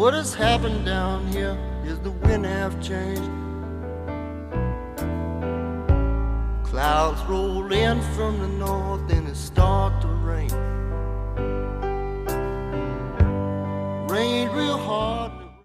What has happened down here is the wind have changed. Clouds roll in from the north and it start to rain. Rain real hard.